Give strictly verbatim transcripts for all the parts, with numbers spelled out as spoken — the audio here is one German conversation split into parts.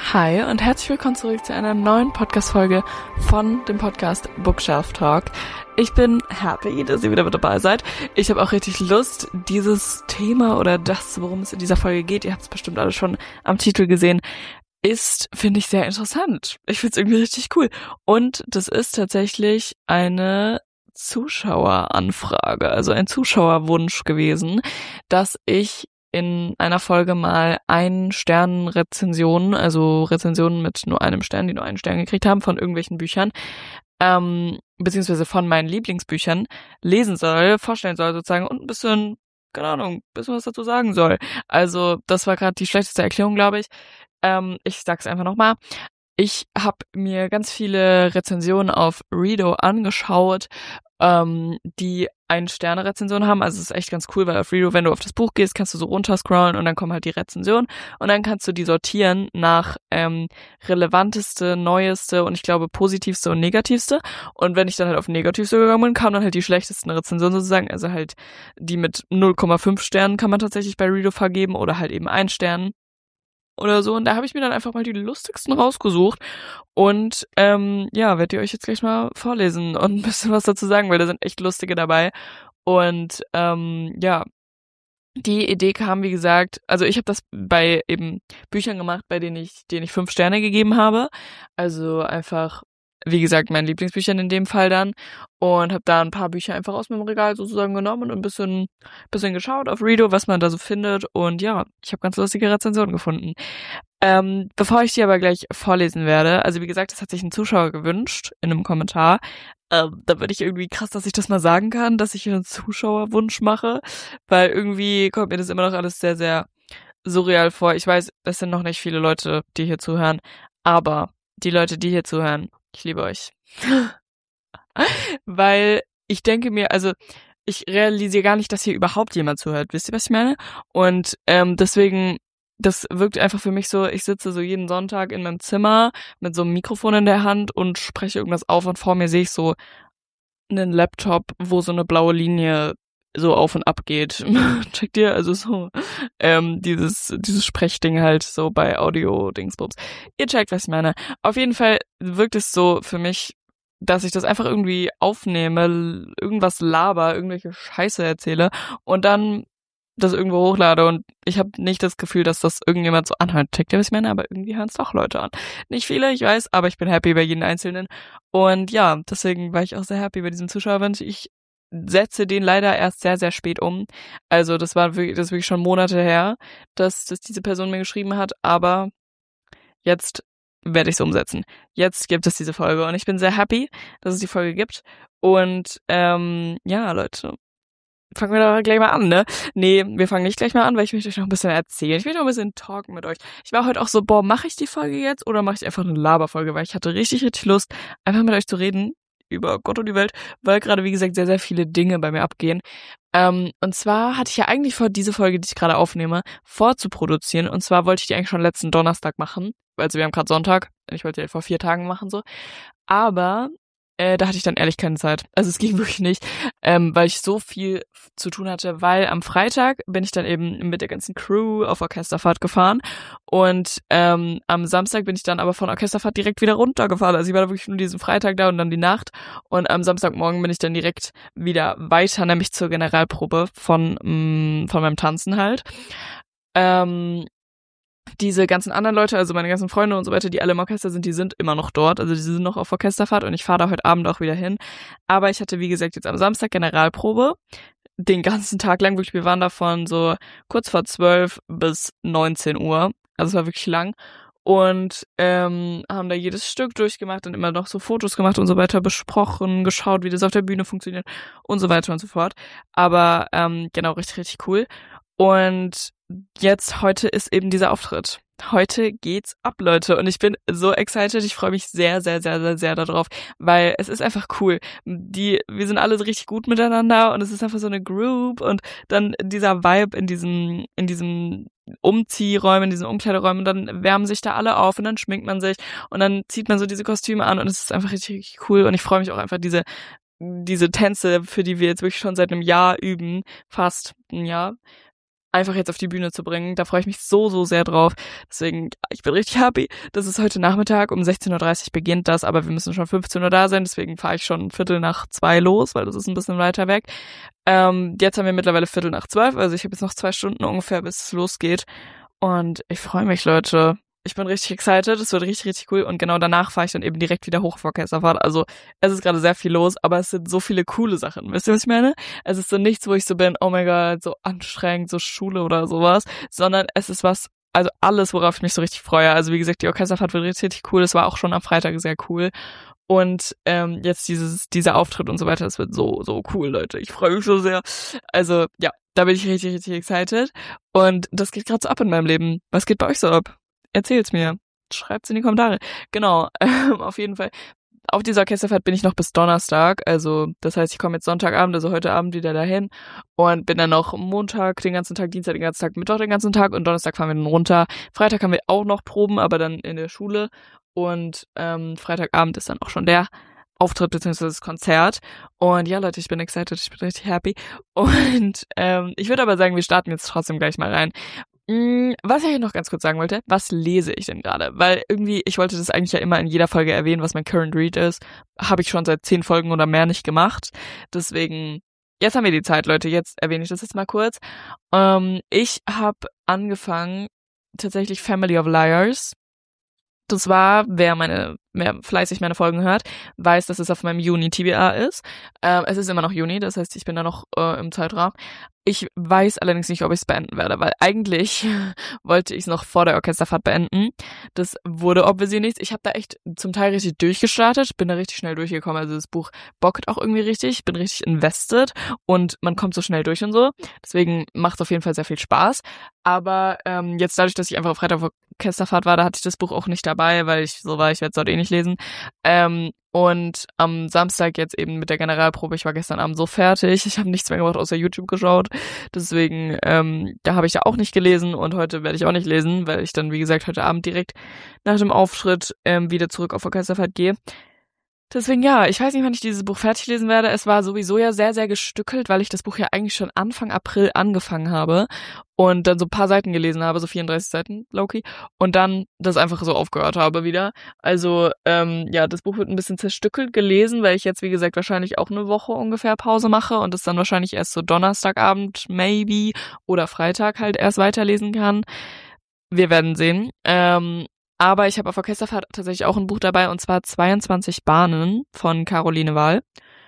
Hi und herzlich willkommen zurück zu einer neuen Podcast-Folge von dem Podcast Bookshelf Talk. Ich bin happy, dass ihr wieder mit dabei seid. Ich habe auch richtig Lust, dieses Thema oder das, worum es in dieser Folge geht, ihr habt es bestimmt alle schon am Titel gesehen, ist, finde ich, sehr interessant. Ich finde es irgendwie richtig cool. Und das ist tatsächlich eine Zuschaueranfrage, also ein Zuschauerwunsch gewesen, dass ich in einer Folge mal ein Stern-Rezensionen, also Rezensionen mit nur einem Stern, die nur einen Stern gekriegt haben, von irgendwelchen Büchern, ähm, beziehungsweise von meinen Lieblingsbüchern lesen soll, vorstellen soll sozusagen und ein bisschen, keine Ahnung, ein bisschen was dazu sagen soll. Also das war gerade die schlechteste Erklärung, glaube ich. Ähm, ich sag's einfach nochmal. Ich habe mir ganz viele Rezensionen auf Redo angeschaut, ähm, die Ein-Sterne-Rezensionen haben. Also es ist echt ganz cool, weil auf Redo, wenn du auf das Buch gehst, kannst du so runterscrollen und dann kommen halt die Rezensionen und dann kannst du die sortieren nach ähm, relevanteste, neueste und ich glaube positivste und negativste. Und wenn ich dann halt auf negativste gegangen bin, kamen dann halt die schlechtesten Rezensionen sozusagen. Also halt die mit null Komma fünf Sternen kann man tatsächlich bei Redo vergeben oder halt eben ein Stern oder so. Und da habe ich mir dann einfach mal die lustigsten rausgesucht und ähm, ja, werde ich euch jetzt gleich mal vorlesen und ein bisschen was dazu sagen, weil da sind echt lustige dabei. Und ähm, ja, die Idee kam, wie gesagt, also ich habe das bei eben Büchern gemacht, bei denen ich, denen ich fünf Sterne gegeben habe. Also einfach, wie gesagt, meinen Lieblingsbüchern in dem Fall dann. Und habe da ein paar Bücher einfach aus meinem Regal sozusagen genommen und ein bisschen, bisschen geschaut auf Redo, was man da so findet. Und ja, ich habe ganz lustige Rezensionen gefunden. Ähm, bevor ich die aber gleich vorlesen werde, also wie gesagt, das hat sich ein Zuschauer gewünscht in einem Kommentar. Ähm, da würde ich irgendwie krass, dass ich das mal sagen kann, dass ich einen Zuschauerwunsch mache, weil irgendwie kommt mir das immer noch alles sehr, sehr surreal vor. Ich weiß, es sind noch nicht viele Leute, die hier zuhören, aber die Leute, die hier zuhören, ich liebe euch. Weil ich denke mir, also ich realisiere gar nicht, dass hier überhaupt jemand zuhört. Wisst ihr, was ich meine? Und ähm, deswegen, das wirkt einfach für mich so, ich sitze so jeden Sonntag in meinem Zimmer mit so einem Mikrofon in der Hand und spreche irgendwas auf und vor mir sehe ich so einen Laptop, wo so eine blaue Linie so auf und ab geht. Checkt ihr? Also so ähm, dieses dieses Sprechding halt so bei Audio-Dingsbums. Ihr checkt, was ich meine. Auf jeden Fall wirkt es so für mich, dass ich das einfach irgendwie aufnehme, irgendwas laber, irgendwelche Scheiße erzähle und dann das irgendwo hochlade und ich habe nicht das Gefühl, dass das irgendjemand so anhört. Checkt ihr, was ich meine? Aber irgendwie hören es doch Leute an. Nicht viele, ich weiß, aber ich bin happy bei jedem Einzelnen. Und ja, deswegen war ich auch sehr happy bei diesem Zuschauerwunsch. Ich setze den leider erst sehr, sehr spät um. Also das war wirklich, das ist wirklich schon Monate her, dass, dass diese Person mir geschrieben hat, aber jetzt werde ich es umsetzen. Jetzt gibt es diese Folge und ich bin sehr happy, dass es die Folge gibt. Und ähm, ja, Leute, fangen wir doch gleich mal an, ne? Nee, wir fangen nicht gleich mal an, weil ich möchte euch noch ein bisschen erzählen. Ich will noch ein bisschen talken mit euch. Ich war heute auch so, boah, mache ich die Folge jetzt oder mache ich einfach eine Laberfolge? Weil ich hatte richtig, richtig Lust, einfach mit euch zu reden über Gott und die Welt, weil gerade, wie gesagt, sehr, sehr viele Dinge bei mir abgehen. Ähm, und zwar hatte ich ja eigentlich vor, diese Folge, die ich gerade aufnehme, vorzuproduzieren. Und zwar wollte ich die eigentlich schon letzten Donnerstag machen. Also wir haben gerade Sonntag. Ich wollte die vor vier Tagen machen, so. Aber Äh, da hatte ich dann ehrlich keine Zeit. Also es ging wirklich nicht, ähm, weil ich so viel zu tun hatte, weil am Freitag bin ich dann eben mit der ganzen Crew auf Orchesterfahrt gefahren und ähm, am Samstag bin ich dann aber von Orchesterfahrt direkt wieder runtergefahren. Also ich war da wirklich nur diesen Freitag da und dann die Nacht und am Samstagmorgen bin ich dann direkt wieder weiter, nämlich zur Generalprobe von, mh, von meinem Tanzen halt. Ähm, Diese ganzen anderen Leute, also meine ganzen Freunde und so weiter, die alle im Orchester sind, die sind immer noch dort. Also die sind noch auf Orchesterfahrt und ich fahre da heute Abend auch wieder hin. Aber ich hatte, wie gesagt, jetzt am Samstag Generalprobe. Den ganzen Tag lang, wirklich, wir waren da von so kurz vor zwölf bis neunzehn Uhr. Also es war wirklich lang. Und ähm, haben da jedes Stück durchgemacht und immer noch so Fotos gemacht und so weiter, besprochen, geschaut, wie das auf der Bühne funktioniert und so weiter und so fort. Aber ähm, genau, richtig, richtig cool. Und jetzt, heute ist eben dieser Auftritt. Heute geht's ab, Leute. Und ich bin so excited. Ich freue mich sehr, sehr, sehr, sehr, sehr darauf, weil es ist einfach cool. Die, wir sind alle so richtig gut miteinander und es ist einfach so eine Group und dann dieser Vibe in diesem, in diesem Umziehräumen, in diesen Umkleideräumen und dann wärmen sich da alle auf und dann schminkt man sich und dann zieht man so diese Kostüme an und es ist einfach richtig, richtig cool und ich freue mich auch einfach diese, diese Tänze, für die wir jetzt wirklich schon seit einem Jahr üben, fast ein Jahr, einfach jetzt auf die Bühne zu bringen. Da freue ich mich so, so sehr drauf. Deswegen, ich bin richtig happy. Das ist heute Nachmittag, um sechzehn Uhr dreißig beginnt das, aber wir müssen schon fünfzehn Uhr da sein, deswegen fahre ich schon Viertel nach zwei los, weil das ist ein bisschen weiter weg. Ähm, jetzt haben wir mittlerweile Viertel nach zwölf, also ich habe jetzt noch zwei Stunden ungefähr, bis es losgeht. Und ich freue mich, Leute. Ich bin richtig excited, es wird richtig, richtig cool. Und genau danach fahre ich dann eben direkt wieder hoch auf Orchesterfahrt. Also es ist gerade sehr viel los, aber es sind so viele coole Sachen. Wisst ihr, was ich meine? Es ist so nichts, wo ich so bin, oh mein Gott, so anstrengend, so Schule oder sowas. Sondern es ist was, also alles, worauf ich mich so richtig freue. Also wie gesagt, die Orchesterfahrt wird richtig, richtig cool. Es war auch schon am Freitag sehr cool. Und ähm, jetzt dieses dieser Auftritt und so weiter, das wird so, so cool, Leute. Ich freue mich so sehr. Also ja, da bin ich richtig, richtig excited. Und das geht gerade so ab in meinem Leben. Was geht bei euch so ab? Erzählt's mir. Schreibt's in die Kommentare. Genau, ähm, auf jeden Fall. Auf dieser Orchesterfahrt bin ich noch bis Donnerstag. Also das heißt, ich komme jetzt Sonntagabend, also heute Abend wieder dahin und bin dann noch Montag den ganzen Tag, Dienstag den ganzen Tag, Mittwoch den ganzen Tag und Donnerstag fahren wir dann runter. Freitag haben wir auch noch Proben, aber dann in der Schule. Und ähm, Freitagabend ist dann auch schon der Auftritt bzw. das Konzert. Und ja, Leute, ich bin excited, ich bin richtig happy. Und ähm, ich würde aber sagen, wir starten jetzt trotzdem gleich mal rein. Was ich noch ganz kurz sagen wollte, was lese ich denn gerade? Weil irgendwie, ich wollte das eigentlich ja immer in jeder Folge erwähnen, was mein Current Read ist. Habe ich schon seit zehn Folgen oder mehr nicht gemacht. Deswegen, jetzt haben wir die Zeit, Leute. Jetzt erwähne ich das jetzt mal kurz. Ähm, ich habe angefangen, tatsächlich Family of Liars. Das war, wer meine, wer fleißig meine Folgen hört, weiß, dass es auf meinem Juni-T B A ist. Ähm, es ist immer noch Juni, das heißt, ich bin da noch äh, im Zeitrahmen. Ich weiß allerdings nicht, ob ich es beenden werde, weil eigentlich wollte ich es noch vor der Orchesterfahrt beenden. Das wurde obviously nichts. Ich habe da echt zum Teil richtig durchgestartet, bin da richtig schnell durchgekommen. Also das Buch bockt auch irgendwie richtig, bin richtig invested und man kommt so schnell durch und so. Deswegen macht es auf jeden Fall sehr viel Spaß. Aber ähm, jetzt dadurch, dass ich einfach auf Freitag auf Orchesterfahrt war, da hatte ich das Buch auch nicht dabei, weil ich so war, ich werde es dort eh nicht lesen. Ähm, und am Samstag jetzt eben mit der Generalprobe, ich war gestern Abend so fertig, ich habe nichts mehr gemacht außer YouTube geschaut, deswegen ähm, da habe ich ja auch nicht gelesen und heute werde ich auch nicht lesen, weil ich dann wie gesagt heute Abend direkt nach dem Auftritt ähm, wieder zurück auf Orchesterfahrt gehe. Deswegen ja, ich weiß nicht, wann ich dieses Buch fertig lesen werde. Es war sowieso ja sehr, sehr gestückelt, weil ich das Buch ja eigentlich schon Anfang April angefangen habe und dann so ein paar Seiten gelesen habe, so vierunddreißig Seiten, Loki, und dann das einfach so aufgehört habe wieder. Also ähm, ja, das Buch wird ein bisschen zerstückelt gelesen, weil ich jetzt, wie gesagt, wahrscheinlich auch eine Woche ungefähr Pause mache und es dann wahrscheinlich erst so Donnerstagabend, maybe, oder Freitag halt erst weiterlesen kann. Wir werden sehen. Ähm, Aber ich habe auf Orchesterfahrt tatsächlich auch ein Buch dabei, und zwar zweiundzwanzig Bahnen von Caroline Wahl.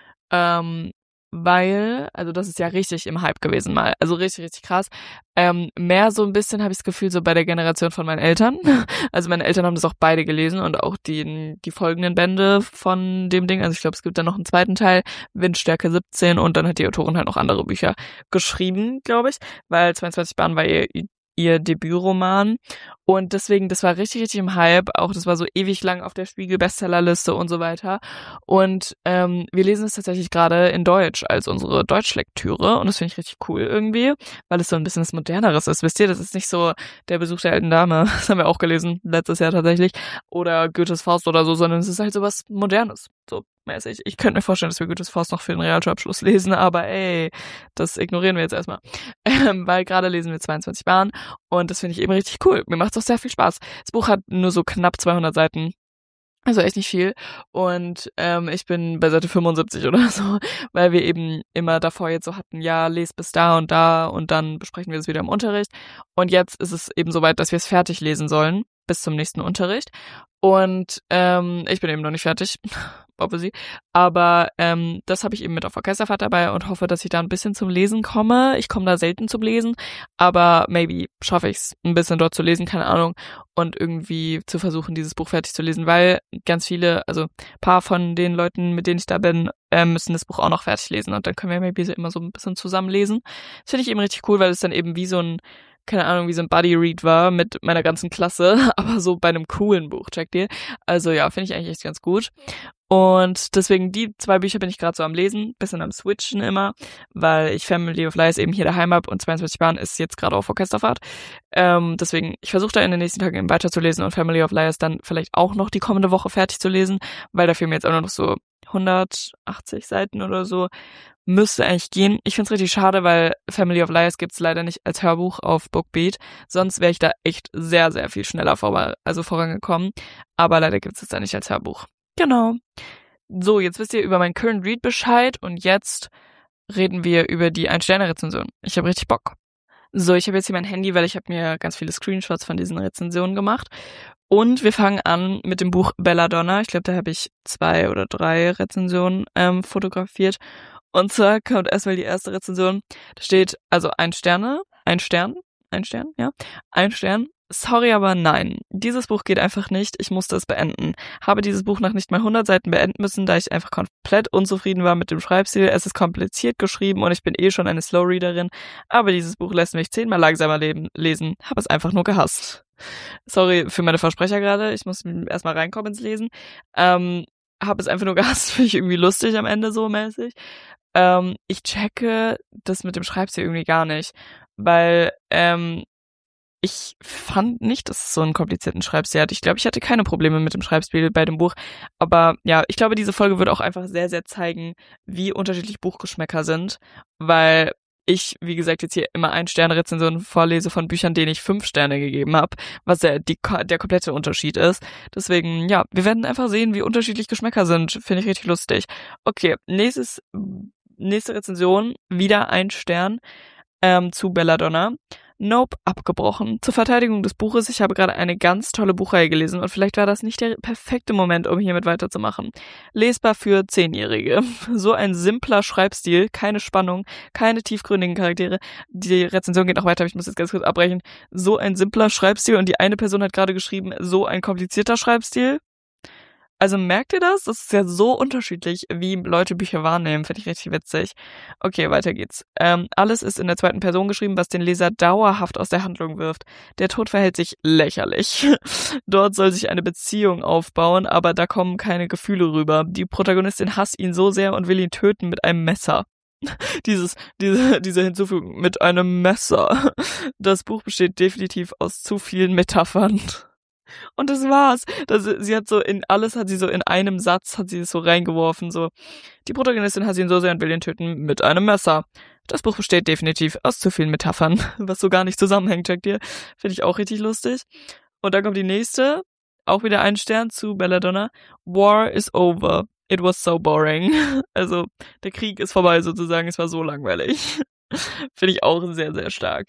Ähm, weil, also das ist ja richtig im Hype gewesen mal. Also richtig, richtig krass. Ähm, mehr so ein bisschen habe ich das Gefühl so bei der Generation von meinen Eltern. Also meine Eltern haben das auch beide gelesen und auch die, die folgenden Bände von dem Ding. Also ich glaube, es gibt dann noch einen zweiten Teil, Windstärke siebzehn, und dann hat die Autorin halt noch andere Bücher geschrieben, glaube ich. Weil zweiundzwanzig Bahnen war ihr ihr Debütroman und deswegen, das war richtig, richtig im Hype, auch das war so ewig lang auf der Spiegel-Bestsellerliste und so weiter und ähm, wir lesen es tatsächlich gerade in Deutsch als unsere Deutschlektüre und das finde ich richtig cool irgendwie, weil es so ein bisschen was Moderneres ist, wisst ihr, das ist nicht so der Besuch der alten Dame, das haben wir auch gelesen, letztes Jahr tatsächlich, oder Goethes Faust oder so, sondern es ist halt so was Modernes, so mäßig. Ich könnte mir vorstellen, dass wir Goethes Faust noch für den Realschulabschluss lesen, aber ey, das ignorieren wir jetzt erstmal. Ähm, weil gerade lesen wir zweiundzwanzig Bahnen und das finde ich eben richtig cool. Mir macht es auch sehr viel Spaß. Das Buch hat nur so knapp zweihundert Seiten. Also echt nicht viel. Und ähm, ich bin bei Seite fünfundsiebzig oder so, weil wir eben immer davor jetzt so hatten, ja, lest bis da und da und dann besprechen wir das wieder im Unterricht. Und jetzt ist es eben soweit, dass wir es fertig lesen sollen bis zum nächsten Unterricht. Und ähm, ich bin eben noch nicht fertig, obviously. Aber ähm, das habe ich eben mit auf Orchesterfahrt dabei und hoffe, dass ich da ein bisschen zum Lesen komme. Ich komme da selten zum Lesen, aber maybe schaffe ich es ein bisschen dort zu lesen, keine Ahnung. Und irgendwie zu versuchen, dieses Buch fertig zu lesen, weil ganz viele, also paar von den Leuten, mit denen ich da bin, äh, müssen das Buch auch noch fertig lesen. Und dann können wir maybe so immer so ein bisschen zusammen lesen. Das finde ich eben richtig cool, weil es dann eben wie so ein keine Ahnung, wie so ein Buddy-Read war mit meiner ganzen Klasse, aber so bei einem coolen Buch, checkt ihr? Also ja, finde ich eigentlich echt ganz gut. Und deswegen, die zwei Bücher bin ich gerade so am Lesen, bisschen am Switchen immer, weil ich Family of Lies eben hier daheim hab und zweiundzwanzig Bahnen ist jetzt gerade auf Orchesterfahrt. Ähm, deswegen, ich versuche da in den nächsten Tagen eben weiterzulesen und Family of Lies dann vielleicht auch noch die kommende Woche fertig zu lesen, weil da fehlen mir jetzt auch nur noch so hundertachtzig Seiten oder so. Müsste eigentlich gehen. Ich find's richtig schade, weil Family of Liars gibt's leider nicht als Hörbuch auf Bookbeat. Sonst wäre ich da echt sehr, sehr viel schneller vor, also vorangekommen. Aber leider gibt's es da nicht als Hörbuch. Genau. So, jetzt wisst ihr über meinen Current Read Bescheid und jetzt reden wir über die Ein-Sterne-Rezension. Ich habe richtig Bock. So, ich habe jetzt hier mein Handy, weil ich habe mir ganz viele Screenshots von diesen Rezensionen gemacht. Und wir fangen an mit dem Buch Belladonna. Ich glaube, da habe ich zwei oder drei Rezensionen ähm, fotografiert. Und zwar kommt erstmal die erste Rezension. Da steht also ein Sterne, ein Stern, ein Stern, ja, ein Stern. Sorry, aber nein. Dieses Buch geht einfach nicht. Ich musste es beenden. Habe dieses Buch nach nicht mal hundert Seiten beenden müssen, da ich einfach komplett unzufrieden war mit dem Schreibstil. Es ist kompliziert geschrieben und ich bin eh schon eine Slowreaderin. Aber dieses Buch lässt mich zehnmal langsamer leben, lesen. Habe es einfach nur gehasst. Sorry für meine Versprecher gerade. Ich muss erstmal reinkommen ins Lesen. Ähm, habe es einfach nur gehasst. Finde ich irgendwie lustig am Ende so mäßig. Ähm, ich checke das mit dem Schreibstil irgendwie gar nicht. Weil, ähm, ich fand nicht, dass es so einen komplizierten Schreibstil hat. Ich glaube, ich hatte keine Probleme mit dem Schreibstil bei dem Buch. Aber ja, ich glaube, diese Folge wird auch einfach sehr, sehr zeigen, wie unterschiedlich Buchgeschmäcker sind. Weil ich, wie gesagt, jetzt hier immer Ein-Sterne-Rezensionen vorlese von Büchern, denen ich fünf Sterne gegeben habe, was der, die, der komplette Unterschied ist. Deswegen, ja, wir werden einfach sehen, wie unterschiedlich Geschmäcker sind. Finde ich richtig lustig. Okay, nächstes, nächste Rezension, wieder ein Stern ähm, zu Belladonna. Nope, abgebrochen. Zur Verteidigung des Buches, ich habe gerade eine ganz tolle Buchreihe gelesen und vielleicht war das nicht der perfekte Moment, um hiermit weiterzumachen. Lesbar für Zehnjährige. So ein simpler Schreibstil, keine Spannung, keine tiefgründigen Charaktere. Die Rezension geht noch weiter, aber ich muss jetzt ganz kurz abbrechen. So ein simpler Schreibstil und die eine Person hat gerade geschrieben, so ein komplizierter Schreibstil. Also merkt ihr das? Das ist ja so unterschiedlich, wie Leute Bücher wahrnehmen. Finde ich richtig witzig. Okay, weiter geht's. Ähm, alles ist in der zweiten Person geschrieben, was den Leser dauerhaft aus der Handlung wirft. Der Tod verhält sich lächerlich. Dort soll sich eine Beziehung aufbauen, aber da kommen keine Gefühle rüber. Die Protagonistin hasst ihn so sehr und will ihn töten mit einem Messer. Dieses, diese, diese Hinzufügung mit einem Messer. Das Buch besteht definitiv aus zu vielen Metaphern. Und das war's. Das, sie hat so in alles hat sie so in einem Satz hat sie es so reingeworfen, so. Die Protagonistin hasst ihn so sehr und will ihn töten mit einem Messer. Das Buch besteht definitiv aus zu vielen Metaphern, was so gar nicht zusammenhängt, checkt ihr. Finde ich auch richtig lustig. Und dann kommt die nächste, auch wieder ein Stern zu Belladonna. War is over. It was so boring. Also, der Krieg ist vorbei sozusagen, es war so langweilig. Finde ich auch sehr, sehr stark.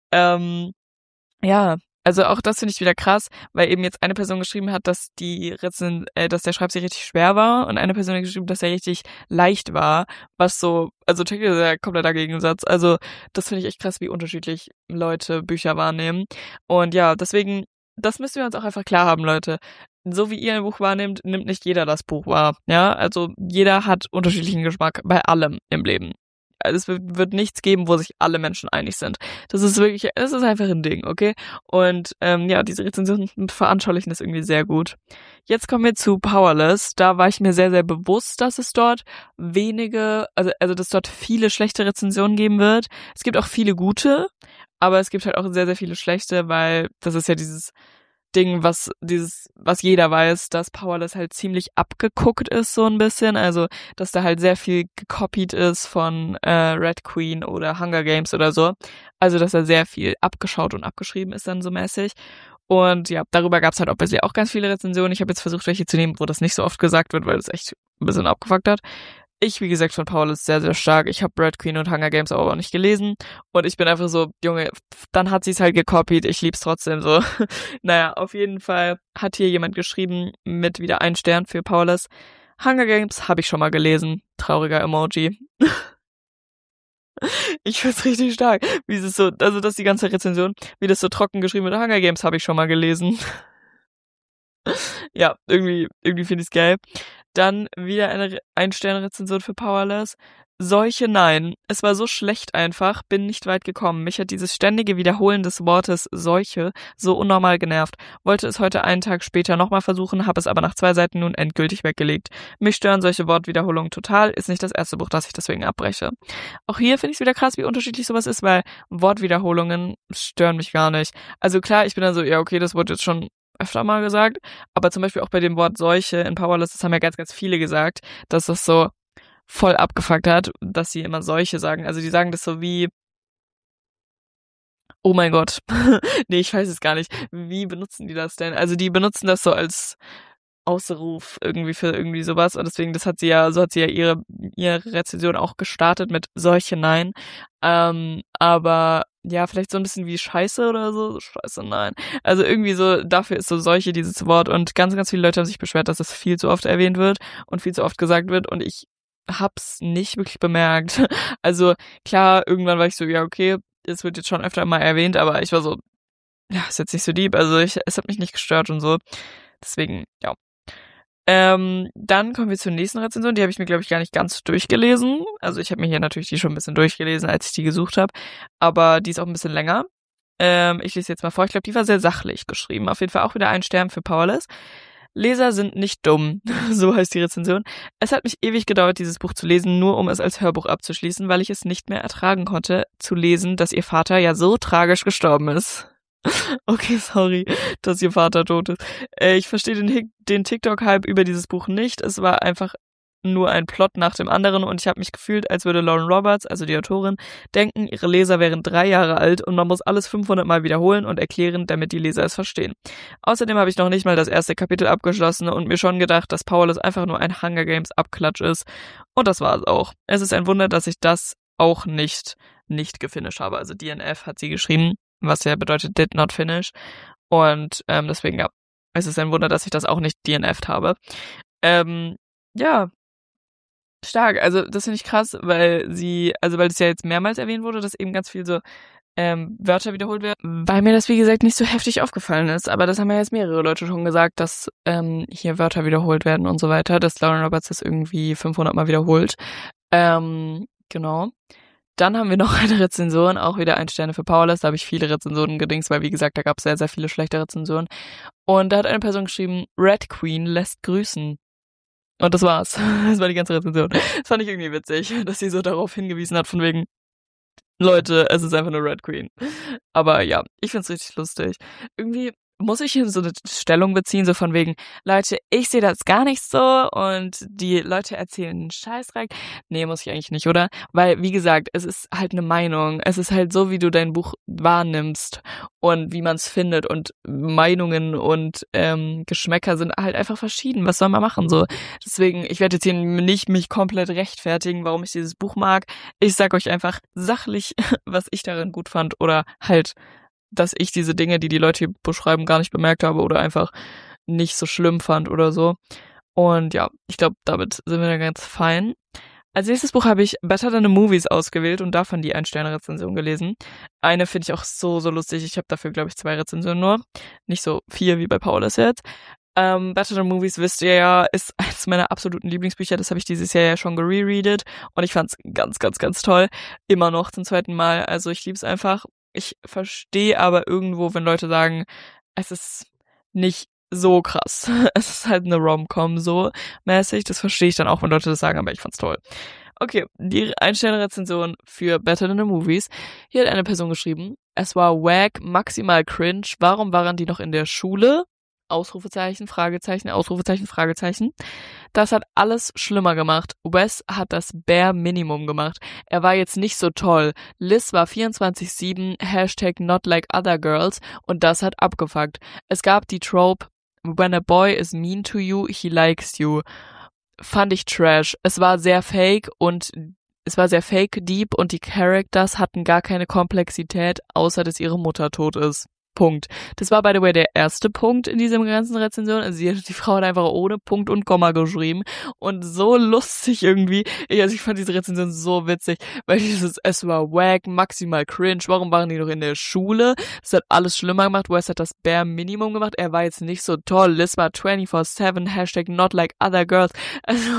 Ähm, ja, also auch das finde ich wieder krass, weil eben jetzt eine Person geschrieben hat, dass die Rezen äh, dass der Schreibstil richtig schwer war und eine Person hat geschrieben, dass er richtig leicht war, was so, also check ist ja kompletter Gegensatz. Also das finde ich echt krass, wie unterschiedlich Leute Bücher wahrnehmen. Und ja, deswegen, das müssen wir uns auch einfach klar haben, Leute. So wie ihr ein Buch wahrnehmt, nimmt nicht jeder das Buch wahr. Ja, also jeder hat unterschiedlichen Geschmack bei allem im Leben. Also es wird, wird nichts geben, wo sich alle Menschen einig sind. Das ist wirklich, es ist einfach ein Ding, okay? Und ähm, ja, diese Rezensionen veranschaulichen das irgendwie sehr gut. Jetzt kommen wir zu Powerless. Da war ich mir sehr, sehr bewusst, dass es dort wenige, also, also dass dort viele schlechte Rezensionen geben wird. Es gibt auch viele gute, aber es gibt halt auch sehr, sehr viele schlechte, weil das ist ja dieses Ding, was dieses, was jeder weiß, dass Powerless halt ziemlich abgeguckt ist, so ein bisschen. Also, dass da halt sehr viel gekopiert ist von äh, Red Queen oder Hunger Games oder so. Also, dass da sehr viel abgeschaut und abgeschrieben ist dann so mäßig. Und ja, darüber gab's halt obviously auch ganz viele Rezensionen. Ich habe jetzt versucht, welche zu nehmen, wo das nicht so oft gesagt wird, weil das echt ein bisschen abgefuckt hat. Ich, wie gesagt, von Powerless sehr, sehr stark. Ich habe Red Queen und Hunger Games aber auch nicht gelesen. Und ich bin einfach so, Junge, dann hat sie es halt gekopiert. Ich lieb's trotzdem so. Naja, auf jeden Fall hat hier jemand geschrieben mit wieder ein Stern für Powerless. Hunger Games habe ich schon mal gelesen. Trauriger Emoji. Ich find's richtig stark. Wie es so, also das ist die ganze Rezension, wie das so trocken geschrieben wird. Hunger Games habe ich schon mal gelesen. Ja, irgendwie, irgendwie finde ich's geil. Dann wieder eine Ein-Sterne-Rezension für Powerless. Solche nein. Es war so schlecht einfach, bin nicht weit gekommen. Mich hat dieses ständige Wiederholen des Wortes Seuche so unnormal genervt. Wollte es heute einen Tag später nochmal versuchen, habe es aber nach zwei Seiten nun endgültig weggelegt. Mich stören solche Wortwiederholungen total, ist nicht das erste Buch, das ich deswegen abbreche. Auch hier finde ich es wieder krass, wie unterschiedlich sowas ist, weil Wortwiederholungen stören mich gar nicht. Also klar, ich bin dann so, ja okay, das wurde jetzt schon öfter mal gesagt, aber zum Beispiel auch bei dem Wort Seuche in Powerless, das haben ja ganz, ganz viele gesagt, dass das so voll abgefuckt hat, dass sie immer solche sagen. Also die sagen das so wie, oh mein Gott. Nee, ich weiß es gar nicht. Wie benutzen die das denn? Also die benutzen das so als Ausruf irgendwie für irgendwie sowas und deswegen, das hat sie ja, so hat sie ja ihre, ihre Rezension auch gestartet mit solche Nein. Ähm, aber ja, vielleicht so ein bisschen wie Scheiße oder so. Scheiße, nein. Also irgendwie so, dafür ist so solche dieses Wort und ganz, ganz viele Leute haben sich beschwert, dass das viel zu oft erwähnt wird und viel zu oft gesagt wird und ich hab's nicht wirklich bemerkt. Also klar, irgendwann war ich so, ja, okay, es wird jetzt schon öfter mal erwähnt, aber ich war so, ja, ist jetzt nicht so deep. Also ich, es hat mich nicht gestört und so. Deswegen, ja. Ähm, dann kommen wir zur nächsten Rezension. Die habe ich mir, glaube ich, gar nicht ganz durchgelesen. Also ich habe mir hier natürlich die schon ein bisschen durchgelesen, als ich die gesucht habe. Aber die ist auch ein bisschen länger. Ähm, ich lese jetzt mal vor. Ich glaube, die war sehr sachlich geschrieben. Auf jeden Fall auch wieder ein Stern für Powerless. Leser sind nicht dumm. So heißt die Rezension. Es hat mich ewig gedauert, dieses Buch zu lesen, nur um es als Hörbuch abzuschließen, weil ich es nicht mehr ertragen konnte, zu lesen, dass ihr Vater ja so tragisch gestorben ist. Okay, sorry, dass ihr Vater tot ist. Äh, ich verstehe den, den TikTok-Hype über dieses Buch nicht. Es war einfach nur ein Plot nach dem anderen und ich habe mich gefühlt, als würde Lauren Roberts, also die Autorin, denken, ihre Leser wären drei Jahre alt und man muss alles fünfhundert Mal wiederholen und erklären, damit die Leser es verstehen. Außerdem habe ich noch nicht mal das erste Kapitel abgeschlossen und mir schon gedacht, dass Powerless einfach nur ein Hunger Games Abklatsch ist. Und das war es auch. Es ist ein Wunder, dass ich das auch nicht, nicht gefinisht habe. Also D N F hat sie geschrieben, was ja bedeutet did not finish. Und ähm, deswegen, ja, es ist ein Wunder, dass ich das auch nicht D N F'd habe. Ähm, ja, stark. Also das finde ich krass, weil sie, also weil es ja jetzt mehrmals erwähnt wurde, dass eben ganz viel so ähm, Wörter wiederholt werden, weil mir das, wie gesagt, nicht so heftig aufgefallen ist. Aber das haben ja jetzt mehrere Leute schon gesagt, dass ähm, hier Wörter wiederholt werden und so weiter, dass Lauren Roberts das irgendwie fünfhundert Mal wiederholt. Ähm, genau. Dann haben wir noch eine Rezension, auch wieder ein Sterne für Powerless. Da habe ich viele Rezensionen gedings, weil wie gesagt, da gab es sehr, sehr viele schlechte Rezensionen. Und da hat eine Person geschrieben, Red Queen lässt grüßen. Und das war's. Das war die ganze Rezension. Das fand ich irgendwie witzig, dass sie so darauf hingewiesen hat, von wegen, Leute, es ist einfach eine Red Queen. Aber ja, ich find's richtig lustig. Irgendwie muss ich hier so eine Stellung beziehen, so von wegen, Leute, ich sehe das gar nicht so und die Leute erzählen einen Scheißdreck. Nee, muss ich eigentlich nicht, oder? Weil, wie gesagt, es ist halt eine Meinung. Es ist halt so, wie du dein Buch wahrnimmst und wie man es findet und Meinungen und ähm, Geschmäcker sind halt einfach verschieden. Was soll man machen, so? Deswegen, ich werde jetzt hier nicht mich komplett rechtfertigen, warum ich dieses Buch mag. Ich sag euch einfach sachlich, was ich darin gut fand oder halt, dass ich diese Dinge, die die Leute hier beschreiben, gar nicht bemerkt habe oder einfach nicht so schlimm fand oder so. Und ja, ich glaube, damit sind wir dann ganz fein. Als nächstes Buch habe ich Better Than the Movies ausgewählt und davon die Ein-Sterne-Rezension gelesen. Eine finde ich auch so, so lustig. Ich habe dafür, glaube ich, zwei Rezensionen nur. Nicht so vier wie bei Powerless jetzt. Ähm, Better Than Movies, wisst ihr ja, ist eines meiner absoluten Lieblingsbücher. Das habe ich dieses Jahr ja schon gerereadet und ich fand es ganz, ganz, ganz toll. Immer noch zum zweiten Mal. Also ich liebe es einfach. Ich verstehe aber irgendwo, wenn Leute sagen, es ist nicht so krass. Es ist halt eine Rom-Com so mäßig. Das verstehe ich dann auch, wenn Leute das sagen, aber ich fand's toll. Okay, die Ein-Sterne-Rezension für Better Than the Movies. Hier hat eine Person geschrieben, es war wack, maximal cringe. Warum waren die noch in der Schule? Ausrufezeichen, Fragezeichen, Ausrufezeichen, Fragezeichen. Das hat alles schlimmer gemacht. Wes hat das Bare Minimum gemacht. Er war jetzt nicht so toll. Liz war vierundzwanzig sieben, Hashtag not like other girls und das hat abgefuckt. Es gab die Trope, when a boy is mean to you, he likes you. Fand ich trash. Es war sehr fake und es war sehr fake deep und die Characters hatten gar keine Komplexität, außer dass ihre Mutter tot ist. Punkt. Das war, by the way, der erste Punkt in diesem ganzen Rezension. Also die, die Frau hat einfach ohne Punkt und Komma geschrieben und so lustig irgendwie. Ich, also ich fand diese Rezension so witzig, weil dieses, es war wack, maximal cringe. Warum waren die noch in der Schule? Das hat alles schlimmer gemacht. Wes hat das Bare Minimum gemacht. Er war jetzt nicht so toll. Liz war vierundzwanzig sieben, Hashtag not like other girls. Also...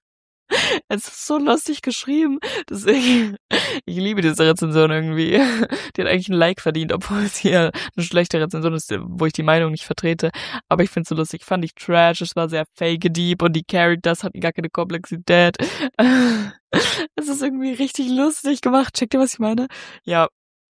Es ist so lustig geschrieben. Deswegen, ich liebe diese Rezension irgendwie. Die hat eigentlich ein Like verdient, obwohl es hier eine schlechte Rezension ist, wo ich die Meinung nicht vertrete. Aber ich finde es so lustig. Fand ich trash. Es war sehr fake deep und die Characters hatten gar keine Komplexität. Es ist irgendwie richtig lustig gemacht. Checkt ihr, was ich meine? Ja.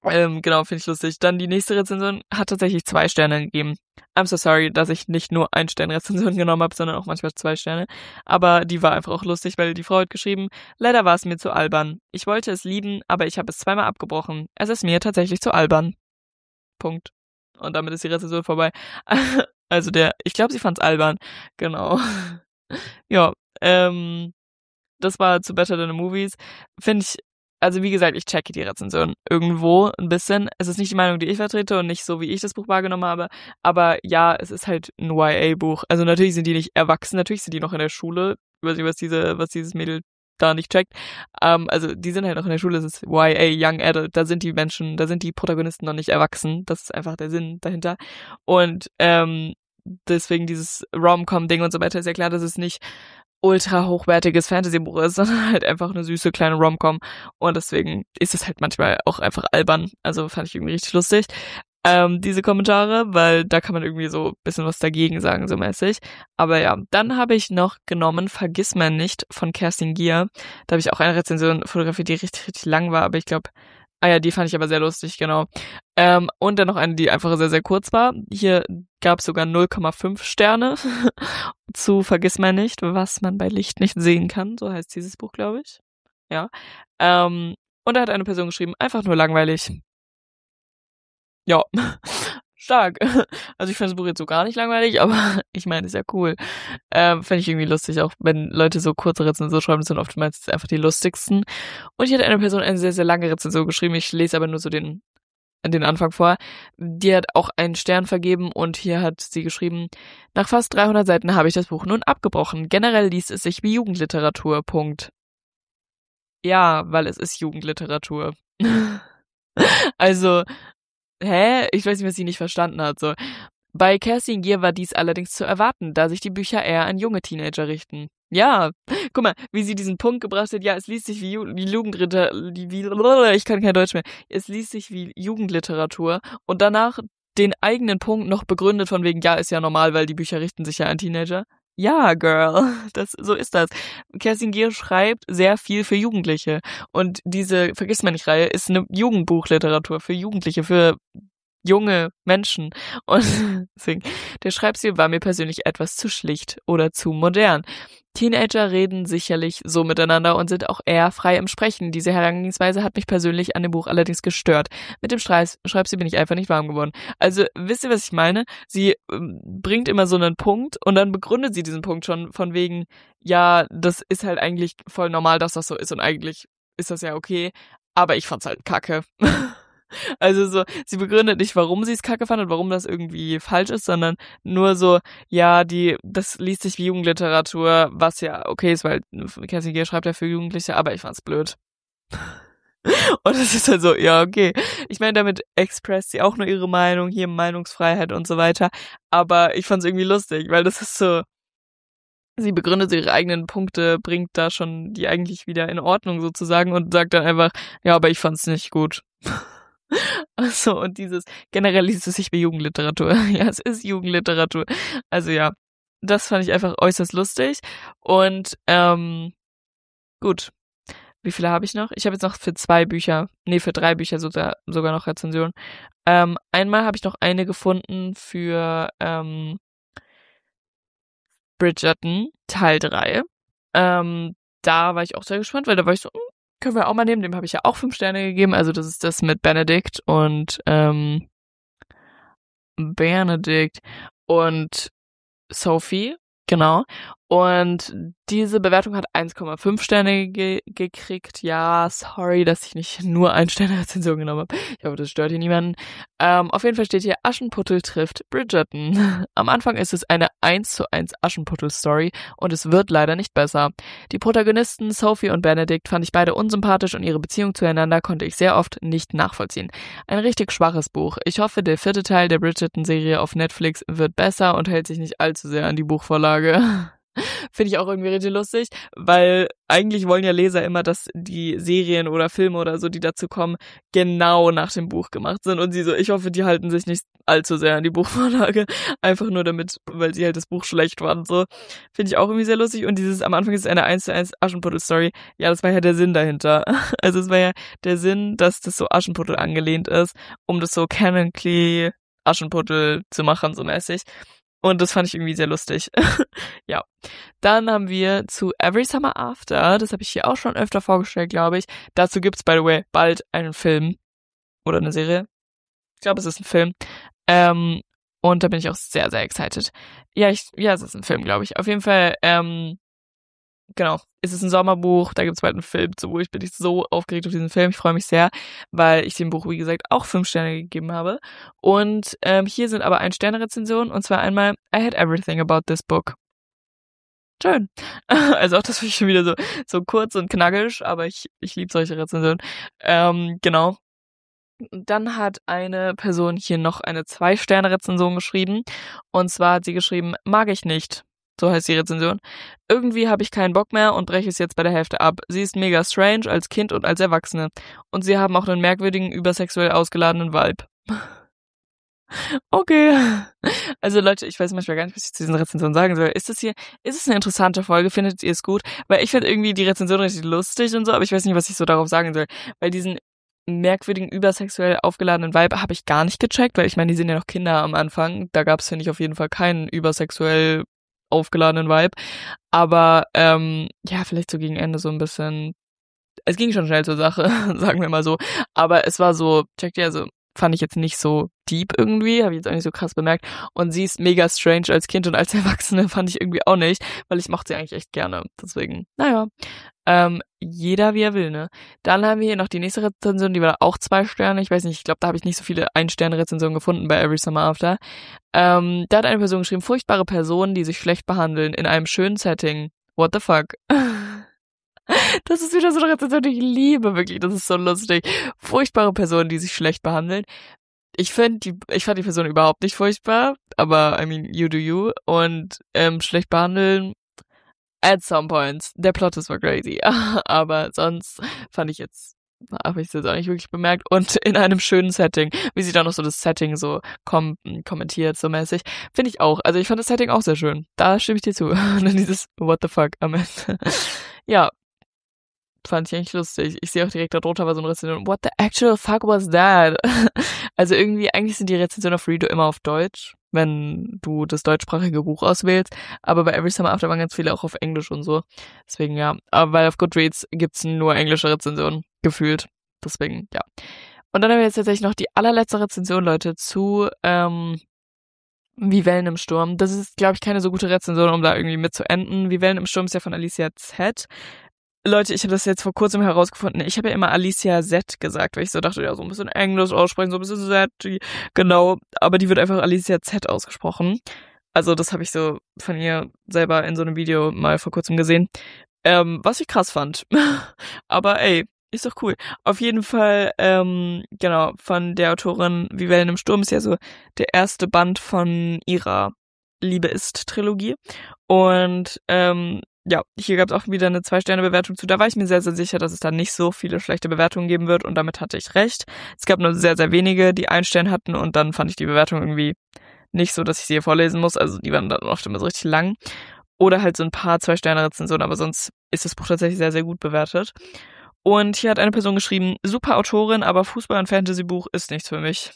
Ähm, genau, finde ich lustig. Dann die nächste Rezension hat tatsächlich zwei Sterne gegeben. I'm so sorry, dass ich nicht nur ein Stern Rezension genommen habe, sondern auch manchmal zwei Sterne. Aber die war einfach auch lustig, weil die Frau hat geschrieben, leider war es mir zu albern. Ich wollte es lieben, aber ich habe es zweimal abgebrochen. Es ist mir tatsächlich zu albern. Punkt. Und damit ist die Rezension vorbei. Also der, ich glaube, sie fand's albern. Genau. Ja, ähm, das war zu Better Than the Movies. Finde ich, also wie gesagt, ich checke die Rezension irgendwo ein bisschen. Es ist nicht die Meinung, die ich vertrete und nicht so, wie ich das Buch wahrgenommen habe. Aber ja, es ist halt ein Y A-Buch. Also natürlich sind die nicht erwachsen, natürlich sind die noch in der Schule. Ich weiß nicht, was diese, was dieses Mädel da nicht checkt. Um, also die sind halt noch in der Schule, es ist Y A, Young Adult, da sind die Menschen, da sind die Protagonisten noch nicht erwachsen. Das ist einfach der Sinn dahinter. Und ähm, deswegen dieses Rom-Com-Ding und so weiter ist ja klar, dass es nicht ultra hochwertiges Fantasy-Buch ist, sondern halt einfach eine süße kleine Rom-Com. Und deswegen ist es halt manchmal auch einfach albern. Also fand ich irgendwie richtig lustig, ähm, diese Kommentare, weil da kann man irgendwie so ein bisschen was dagegen sagen, so mäßig. Aber ja, dann habe ich noch genommen Vergiss mein nicht von Kerstin Gier. Da habe ich auch eine Rezension fotografiert, die richtig, richtig lang war, aber ich glaube, ah ja, die fand ich aber sehr lustig, genau. Ähm, und dann noch eine, die einfach sehr, sehr kurz war. Hier gab es sogar null Komma fünf Sterne zu Vergiss mein nicht, was man bei Licht nicht sehen kann. So heißt dieses Buch, glaube ich. Ja. Ähm, und da hat eine Person geschrieben, einfach nur langweilig. Ja, stark. Also ich finde das Buch jetzt so gar nicht langweilig, aber ich meine, ist ja cool. Ähm, Fände ich irgendwie lustig, auch wenn Leute so kurze Rezensionen schreiben, das sind oft meistens einfach die lustigsten. Und hier hat eine Person eine sehr, sehr lange Rezension geschrieben. Ich lese aber nur so den, den Anfang vor. Die hat auch einen Stern vergeben und hier hat sie geschrieben, nach fast dreihundert Seiten habe ich das Buch nun abgebrochen. Generell liest es sich wie Jugendliteratur. Punkt. Ja, weil es ist Jugendliteratur. Also, hä? Ich weiß nicht, was sie nicht verstanden hat. So, bei Kerstin Gier war dies allerdings zu erwarten, da sich die Bücher eher an junge Teenager richten. Ja, guck mal, wie sie diesen Punkt gebracht hat. Ja, es liest sich wie, Ju- wie Jugendliteratur, wie, ich kann kein Deutsch mehr. Es liest sich wie Jugendliteratur und danach den eigenen Punkt noch begründet von wegen, ja, ist ja normal, weil die Bücher richten sich ja an Teenager. Ja, Girl, das, so ist das. Kerstin Gier schreibt sehr viel für Jugendliche und diese Vergiss-mir-nicht-Reihe ist eine Jugendbuchliteratur für Jugendliche, für junge Menschen. Und deswegen, der Schreibstil war mir persönlich etwas zu schlicht oder zu modern. Teenager reden sicherlich so miteinander und sind auch eher frei im Sprechen. Diese Herangehensweise hat mich persönlich an dem Buch allerdings gestört. Mit dem Schreis- Schreibstil bin ich einfach nicht warm geworden. Also, wisst ihr, was ich meine? Sie ähm, bringt immer so einen Punkt und dann begründet sie diesen Punkt schon von wegen, ja, das ist halt eigentlich voll normal, dass das so ist und eigentlich ist das ja okay, aber ich fand's halt kacke. Also so, sie begründet nicht, warum sie es kacke fand und warum das irgendwie falsch ist, sondern nur so, ja, die, das liest sich wie Jugendliteratur, was ja okay ist, weil Kerstin Gier schreibt ja für Jugendliche, aber ich fand's blöd. Und es ist halt so, ja, okay. Ich meine, damit expresst sie auch nur ihre Meinung, hier Meinungsfreiheit und so weiter, aber ich fand's irgendwie lustig, weil das ist so, sie begründet ihre eigenen Punkte, bringt da schon die eigentlich wieder in Ordnung sozusagen und sagt dann einfach, ja, aber ich fand's nicht gut. Also, und dieses, generell liest es sich wie Jugendliteratur. Ja, es ist Jugendliteratur. Also ja, das fand ich einfach äußerst lustig. Und, ähm, gut. Wie viele habe ich noch? Ich habe jetzt noch für zwei Bücher, nee, für drei Bücher sogar, sogar noch Rezensionen. Ähm, einmal habe ich noch eine gefunden für, ähm, Bridgerton, Teil drei. Ähm, da war ich auch sehr gespannt, weil da war ich so, hm, können wir auch mal nehmen, dem habe ich ja auch fünf Sterne gegeben, also das ist das mit Benedict und ähm, Benedict und Sophie, genau. Und diese Bewertung hat eins Komma fünf Sterne ge- gekriegt. Ja, sorry, dass ich nicht nur ein Sterne Rezension genommen habe. Ich hoffe, das stört hier niemanden. Ähm, auf jeden Fall steht hier, Aschenputtel trifft Bridgerton. Am Anfang ist es eine eins zu eins Aschenputtel-Story und es wird leider nicht besser. Die Protagonisten Sophie und Benedict fand ich beide unsympathisch und ihre Beziehung zueinander konnte ich sehr oft nicht nachvollziehen. Ein richtig schwaches Buch. Ich hoffe, der vierte Teil der Bridgerton-Serie auf Netflix wird besser und hält sich nicht allzu sehr an die Buchvorlage. Finde ich auch irgendwie richtig lustig, weil eigentlich wollen ja Leser immer, dass die Serien oder Filme oder so, die dazu kommen, genau nach dem Buch gemacht sind. Und sie so, ich hoffe, die halten sich nicht allzu sehr an die Buchvorlage. Einfach nur damit, weil sie halt das Buch schlecht waren. So finde ich auch irgendwie sehr lustig. Und dieses, am Anfang ist es eine eins zu eins Aschenputtel-Story. Ja, das war ja der Sinn dahinter. Also es war ja der Sinn, dass das so Aschenputtel angelehnt ist, um das so canonically Aschenputtel zu machen, so mäßig. Und das fand ich irgendwie sehr lustig. Ja. Dann haben wir zu Every Summer After, das habe ich hier auch schon öfter vorgestellt, glaube ich. Dazu gibt's, by the way, bald einen Film oder eine Serie. Ich glaube, es ist ein Film. Ähm, und da bin ich auch sehr, sehr excited. Ja, ich, ja, es ist ein Film, glaube ich. Auf jeden Fall, ähm, genau, es ist ein Sommerbuch, da gibt's bald einen Film zu, wo ich bin ich so aufgeregt auf diesen Film. Ich freue mich sehr, weil ich dem Buch, wie gesagt, auch fünf Sterne gegeben habe. Und ähm, hier sind aber Ein-Sterne-Rezensionen, und zwar einmal I had everything about this book. Schön. Also auch das finde ich schon wieder so so kurz und knackig, aber ich ich liebe solche Rezensionen. Ähm, genau. Dann hat eine Person hier noch eine Zwei-Sterne-Rezension geschrieben. Und zwar hat sie geschrieben, mag ich nicht. So heißt die Rezension. Irgendwie habe ich keinen Bock mehr und breche es jetzt bei der Hälfte ab. Sie ist mega strange als Kind und als Erwachsene. Und sie haben auch einen merkwürdigen, übersexuell ausgeladenen Vibe. Okay. Also Leute, ich weiß manchmal gar nicht, was ich zu diesen Rezensionen sagen soll. Ist das hier, ist es eine interessante Folge? Findet ihr es gut? Weil ich finde irgendwie die Rezension richtig lustig und so, aber ich weiß nicht, was ich so darauf sagen soll. Weil diesen merkwürdigen, übersexuell aufgeladenen Vibe habe ich gar nicht gecheckt, weil ich meine, die sind ja noch Kinder am Anfang. Da gab es, finde ich, auf jeden Fall keinen übersexuell aufgeladenen Vibe. Aber ähm, ja, vielleicht so gegen Ende so ein bisschen. Es ging schon schnell zur Sache, sagen wir mal so. Aber es war so, checkt ihr, also fand ich jetzt nicht so deep irgendwie, habe ich jetzt auch nicht so krass bemerkt. Und sie ist mega strange als Kind und als Erwachsene fand ich irgendwie auch nicht, weil ich mochte sie eigentlich echt gerne. Deswegen, naja, ähm, jeder wie er will, ne? Dann haben wir hier noch die nächste Rezension, die war auch zwei Sterne. Ich weiß nicht, ich glaube, da habe ich nicht so viele Ein-Sterne-Rezensionen gefunden bei Every Summer After. Ähm, da hat eine Person geschrieben, furchtbare Personen, die sich schlecht behandeln in einem schönen Setting. What the fuck? Das ist wieder so eine Rezension, die ich liebe, wirklich. Das ist so lustig. Furchtbare Personen, die sich schlecht behandeln. Ich finde die, ich fand die Person überhaupt nicht furchtbar, aber, I mean, you do you. Und ähm, schlecht behandeln, at some points. Der Plot ist war crazy. Aber sonst fand ich jetzt, habe ich es jetzt auch nicht wirklich bemerkt. Und in einem schönen Setting, wie sie dann noch so das Setting so kom- kommentiert, so mäßig, finde ich auch. Also ich fand das Setting auch sehr schön. Da stimme ich dir zu. Und dann dieses What the fuck am Ende. Ja. Fand ich eigentlich lustig. Ich sehe auch direkt da drunter war so eine Rezension. What the actual fuck was that? Also irgendwie, eigentlich sind die Rezensionen auf Redo immer auf Deutsch, wenn du das deutschsprachige Buch auswählst. Aber bei Every Summer After waren ganz viele auch auf Englisch und so. Deswegen ja. Aber weil auf Goodreads gibt's nur englische Rezensionen, gefühlt. Deswegen, ja. Und dann haben wir jetzt tatsächlich noch die allerletzte Rezension, Leute, zu ähm, Wie Wellen im Sturm. Das ist, glaube ich, keine so gute Rezension, um da irgendwie mit zu enden. Wie Wellen im Sturm ist ja von Alicia Z. Leute, ich habe das jetzt vor kurzem herausgefunden. Ich habe ja immer Alicia Z gesagt, weil ich so dachte, ja, so ein bisschen Englisch aussprechen, so ein bisschen Z, genau. Aber die wird einfach Alicia Z ausgesprochen. Also das habe ich so von ihr selber in so einem Video mal vor kurzem gesehen. Ähm, was ich krass fand. Aber ey, ist doch cool. Auf jeden Fall, ähm, genau, von der Autorin Wie Wellen im Sturm ist ja so der erste Band von ihrer Liebe ist Trilogie. Und ähm, ja, hier gab es auch wieder eine Zwei-Sterne-Bewertung zu. Da war ich mir sehr, sehr sicher, dass es da nicht so viele schlechte Bewertungen geben wird und damit hatte ich recht. Es gab nur sehr, sehr wenige, die einen Stern hatten und dann fand ich die Bewertung irgendwie nicht so, dass ich sie hier vorlesen muss. Also die waren dann oft immer so richtig lang. Oder halt so ein paar Zwei-Sterne-Rezensionen, aber sonst ist das Buch tatsächlich sehr, sehr gut bewertet. Und hier hat eine Person geschrieben, super Autorin, aber Fußball- und Fantasy-Buch ist nichts für mich.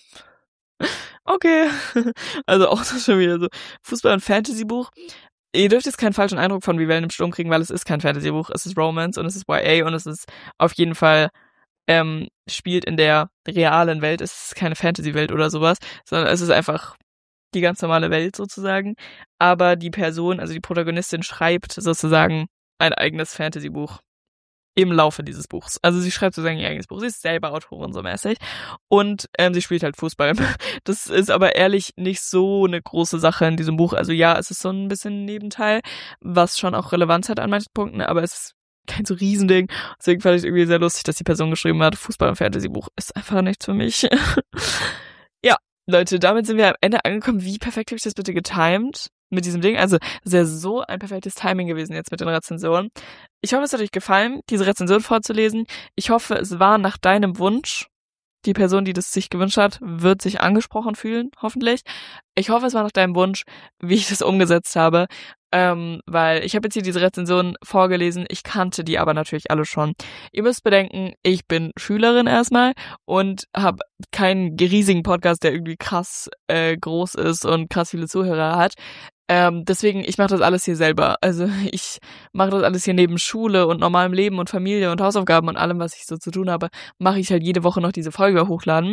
Okay. Also auch das schon wieder so. Fußball- und Fantasy-Buch. Ihr dürft jetzt keinen falschen Eindruck von Wie Wellen im Sturm kriegen, weil es ist kein Fantasy-Buch, es ist Romance und es ist Y A und es ist auf jeden Fall, ähm, spielt in der realen Welt, es ist keine Fantasy-Welt oder sowas, sondern es ist einfach die ganz normale Welt sozusagen. Aber die Person, also die Protagonistin, schreibt sozusagen ein eigenes Fantasy-Buch im Laufe dieses Buchs. Also sie schreibt sozusagen ihr eigenes Buch. Sie ist selber Autorin so mäßig. Und ähm, sie spielt halt Fußball. Das ist aber ehrlich nicht so eine große Sache in diesem Buch. Also ja, es ist so ein bisschen ein Nebenteil, was schon auch Relevanz hat an manchen Punkten, aber es ist kein so Riesending. Deswegen fand ich irgendwie sehr lustig, dass die Person geschrieben hat, Fußball- und Fantasy-Buch ist einfach nichts für mich. Ja, Leute, damit sind wir am Ende angekommen. Wie perfekt habe ich das bitte getimed? mit diesem Ding. Also es wäre so ein perfektes Timing gewesen jetzt mit den Rezensionen. Ich hoffe, es hat euch gefallen, diese Rezension vorzulesen. Ich hoffe, es war nach deinem Wunsch. Die Person, die das sich gewünscht hat, wird sich angesprochen fühlen, hoffentlich. Ich hoffe, es war nach deinem Wunsch, wie ich das umgesetzt habe, ähm, weil ich habe jetzt hier diese Rezension vorgelesen, ich kannte die aber natürlich alle schon. Ihr müsst bedenken, ich bin Schülerin erstmal und habe keinen riesigen Podcast, der irgendwie krass äh, groß ist und krass viele Zuhörer hat. Ähm, deswegen, ich mache das alles hier selber. Also ich mache das alles hier neben Schule und normalem Leben und Familie und Hausaufgaben und allem, was ich so zu tun habe, mache ich halt jede Woche noch diese Folge hochladen.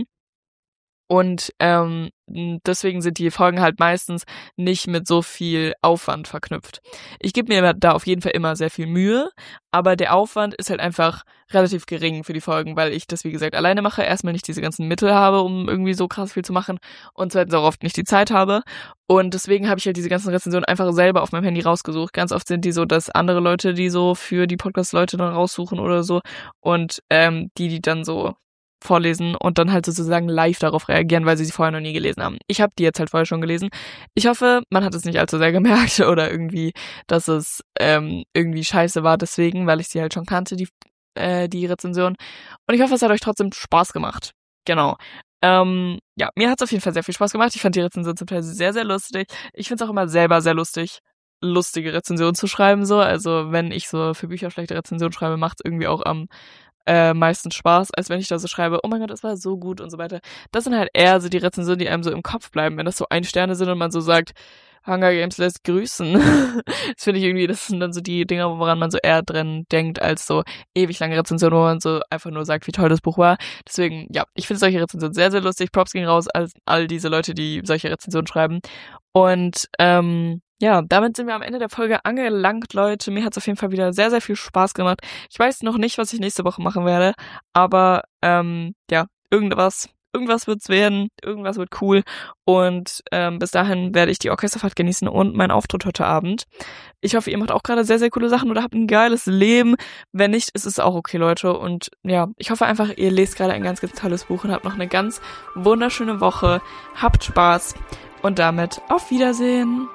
Und ähm, deswegen sind die Folgen halt meistens nicht mit so viel Aufwand verknüpft. Ich gebe mir da auf jeden Fall immer sehr viel Mühe, aber der Aufwand ist halt einfach relativ gering für die Folgen, weil ich das, wie gesagt, alleine mache, erstmal nicht diese ganzen Mittel habe, um irgendwie so krass viel zu machen und zweitens auch oft nicht die Zeit habe. Und deswegen habe ich halt diese ganzen Rezensionen einfach selber auf meinem Handy rausgesucht. Ganz oft sind die so, dass andere Leute die so für die Podcast-Leute dann raussuchen oder so und ähm, die, die dann so vorlesen und dann halt sozusagen live darauf reagieren, weil sie sie vorher noch nie gelesen haben. Ich habe die jetzt halt vorher schon gelesen. Ich hoffe, man hat es nicht allzu sehr gemerkt oder irgendwie, dass es ähm, irgendwie scheiße war deswegen, weil ich sie halt schon kannte, die äh, die Rezension. Und ich hoffe, es hat euch trotzdem Spaß gemacht. Genau. Ähm, ja, mir hat es auf jeden Fall sehr viel Spaß gemacht. Ich fand die Rezension zum Teil sehr, sehr lustig. Ich finde es auch immer selber sehr lustig, lustige Rezensionen zu schreiben, so. Also wenn ich so für Bücher schlechte Rezensionen schreibe, macht es irgendwie auch am Äh, meistens Spaß, als wenn ich da so schreibe, oh mein Gott, das war so gut und so weiter. Das sind halt eher so die Rezensionen, die einem so im Kopf bleiben, wenn das so Ein-Sterne sind und man so sagt, Hunger Games lässt grüßen. Das finde ich irgendwie, das sind dann so die Dinger, woran man so eher drin denkt, als so ewig lange Rezensionen, wo man so einfach nur sagt, wie toll das Buch war. Deswegen, ja, ich finde solche Rezensionen sehr, sehr lustig. Props gehen raus an all diese Leute, die solche Rezensionen schreiben. Und, ähm, ja, damit sind wir am Ende der Folge angelangt, Leute. Mir hat es auf jeden Fall wieder sehr, sehr viel Spaß gemacht. Ich weiß noch nicht, was ich nächste Woche machen werde, aber ähm, ja, irgendwas, irgendwas wird's werden, irgendwas wird cool und ähm, bis dahin werde ich die Orchesterfahrt genießen und meinen Auftritt heute Abend. Ich hoffe, ihr macht auch gerade sehr, sehr coole Sachen oder habt ein geiles Leben. Wenn nicht, ist es auch okay, Leute. Und ja, ich hoffe einfach, ihr lest gerade ein ganz, ganz tolles Buch und habt noch eine ganz wunderschöne Woche. Habt Spaß und damit auf Wiedersehen.